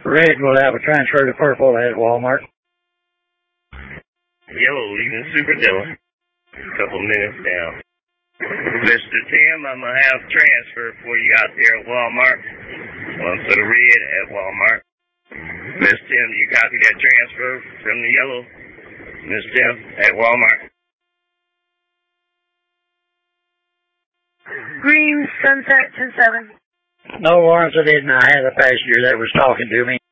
Red will have a transfer to purple at Walmart. Yellow leaving Super Dillon. Couple minutes down. Mr. Tim, I'm going to have transfer for you out there at Walmart. One for the red at Walmart. Miss Tim, you copy that transfer from the yellow? Miss Tim at Walmart. Green, Sunset, 10-7. No, Lawrence, I didn't. I had a passenger that was talking to me.